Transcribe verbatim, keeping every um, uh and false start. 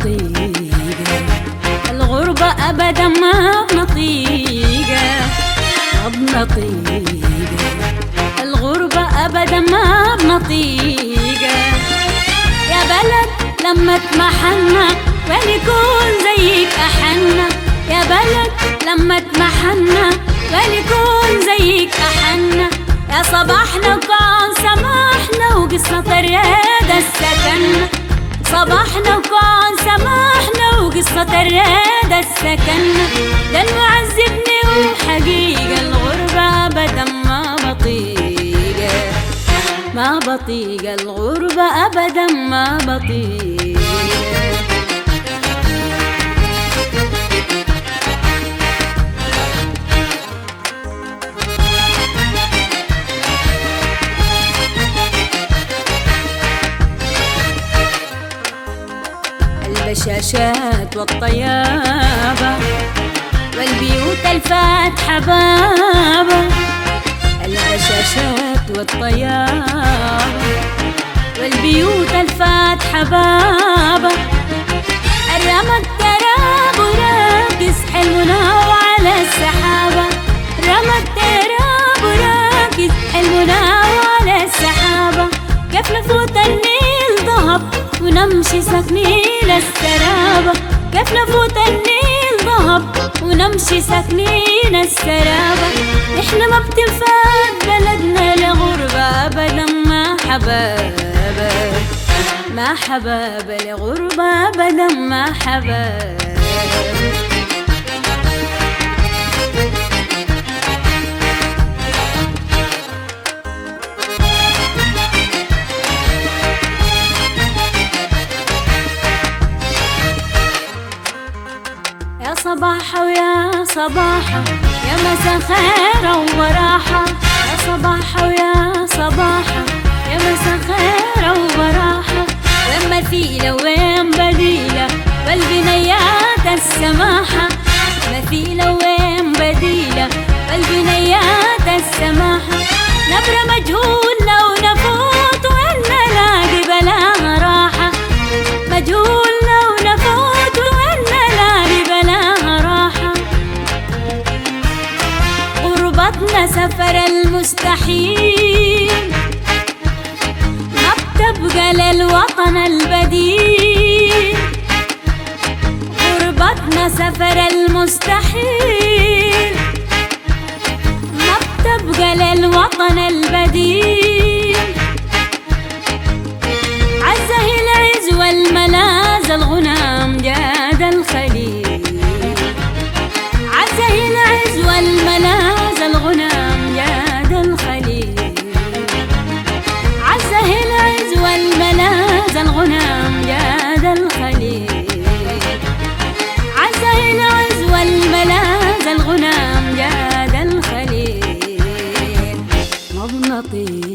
بنطيقة الغربة أبدا ما بنطيقة ما بنطيقة الغربة أبدا ما بنطيقة يا بلد لما اتمحنا وليكون زيك أحنا يا بلد لما اتمحنا وليكون زيك أحنا يا صباحنا وكون سماحنا وقصة الريادة السكن صباحنا وكون سماحنا وقصة الريادة السكن ده المعذبني وحقيقة الغربة أبدا ما بطيقة ما بطيقة الغربة أبدا ما بطيقة البشاشات والطيابة والبيوت الفاتحة بابا البشاشات والطيابة والبيوت الفاتحة بابا الرمى التراب وراقص حلمنا وعلى السحابة رمى التراب وراقص حلمنا وعلى السحابة كيف نفوت النيل ذهب ونمشي ساكنين السرابة كيف نفوت النيل ذهب ونمشي ساكنين السرابة احنا ما بتنفات بلدنا لغربة أبدا ما حبابة ما حبابة لغربة أبدا ما حبابة يا صباحا ويا صباحا يا مسا خير وراحة يا صباحا ويا صباحا يا مسا خير وراحة وين مثيلة وين بديلة والبنيات السماحة مثيلة وين بديلة والبنيات السماحة نبرة مجهول لو نفوت وين نلاقي بلاها راحة مجهول لو نفوت وين نلاقي بلاها راحة غربتنا سفر المستحيل ما بتبقى للوطن البديل غربتنا سفر المستحيل ما بتبقى للوطن البديل عزه العز والملاذ الغنام جاد الخليل عزه العز والملاذ الغنام جاد الخليل عزه العز والملاذ الغنام جاد الخليل عزه العز والملاذ الغنام جاد الخليل ما بنطيق